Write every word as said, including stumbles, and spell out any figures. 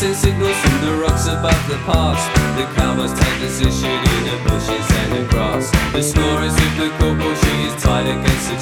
send signals from the rocks above the pass. The cowboys take position in the bushes and the grass. The snorers of the corporal, she is tied against the